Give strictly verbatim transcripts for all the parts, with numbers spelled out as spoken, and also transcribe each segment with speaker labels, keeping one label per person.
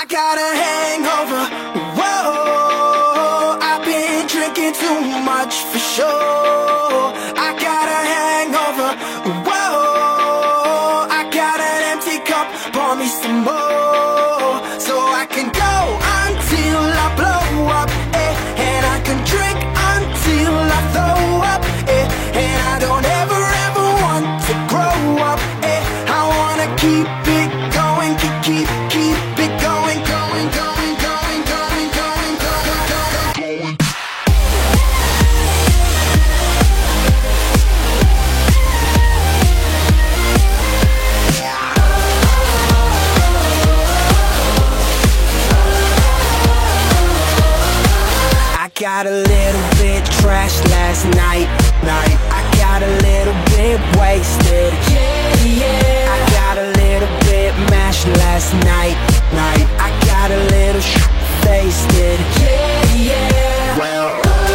Speaker 1: got a hangover, whoa, I've been drinking too much for sure. I got a hangover, whoa, I got an empty cup, pour me some more, so I can go until I blow up, eh, and I can drink until I throw up, eh, and I don't ever ever want to grow up, eh, I wanna keep it going, keep, keep, keep it going, going, going, going, going, going, going, going, going. I got a little bit trashed last night, night. I got a little bit wasted, yeah, yeah. I got a little bit mashed last night, night. I got a little sh**faced, yeah, yeah. Well,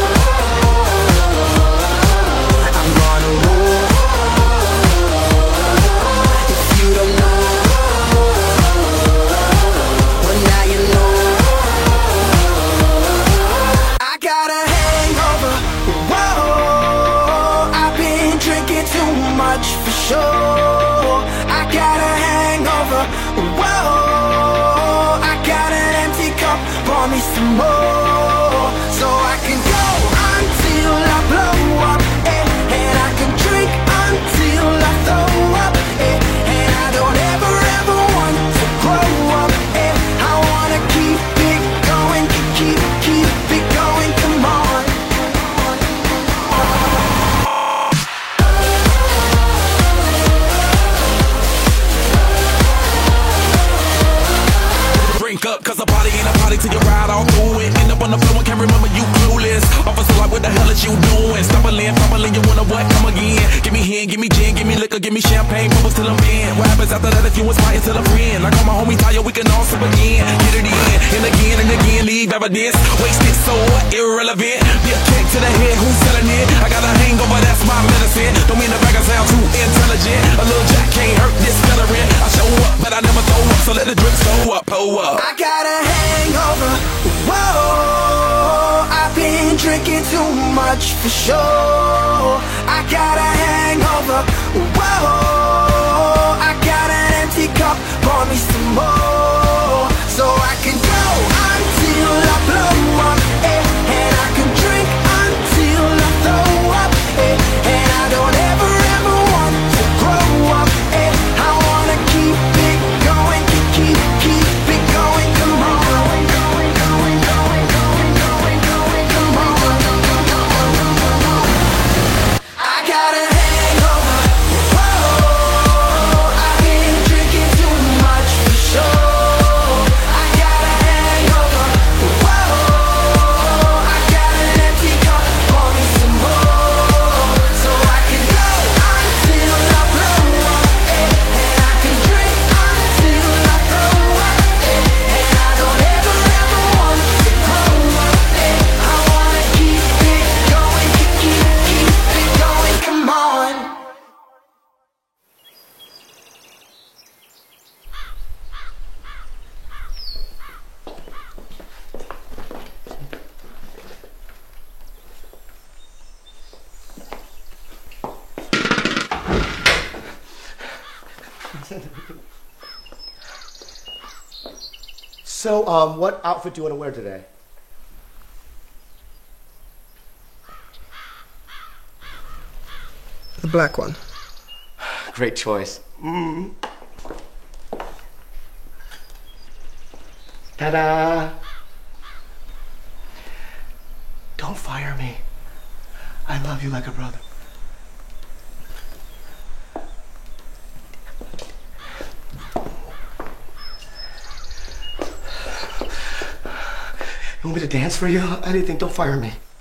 Speaker 1: I'm gonna roll. If you don't know, well now you know. I got a hangover, whoa, I've been drinking too much for sure. I got a hangover, whoa, I got an empty cup, pour me some more, so I can go until I blow up, eh, and I can drink until I throw up, eh, and I don't ever ever want to grow up, eh, I wanna keep it going, keep, keep, keep it going, come on.
Speaker 2: Drink up, cause a party ain't a party till you ride all through it. End up on the floor and can't remember you clueless. Officer like, what the hell is you doing? Stumbling, fumbling, you wanna what? Come again. Give me hen, give me gin, give me liquor, give me champagne, bubbles till I'm in. What happens after that if you inspire till a friend? Like all my homies tired, we can all sip again. Get it in, and again and again, leave evidence. Wasted so irrelevant. Be a kick to the head, who's selling it? I got a hangover, that's my medicine. Don't mean the bag I sound too intelligent. A little jack can't hurt this veteran. I show up, but I never throw up, so let the drinks go up, pull up.
Speaker 1: I got a hangover, whoa, I've been drinking too much for sure. I got a hangover, whoa, I got an empty cup, pour me some more, so I can go until I blow up, eh, and I can drink until I throw up, eh, and I don't ever ever want to grow up, eh, I wanna keep it going, keep, keep, keep it going, come on. I got a hangover, whoa, I've been drinking too much for sure. I got a hangover, whoa, I got an empty cup, pour me some more, so I can go until I blow up, eh, and I can drink until I throw up, eh, and I don't ever ever want to grow up, eh, I wanna keep it going, keep, keep, keep it going, come on.
Speaker 3: So, um, what outfit do you want to wear today?
Speaker 4: The black one.
Speaker 3: Great choice. Mm. Ta-da! Don't fire me. I love you like a brother. You want me to dance for you? Anything, don't fire me.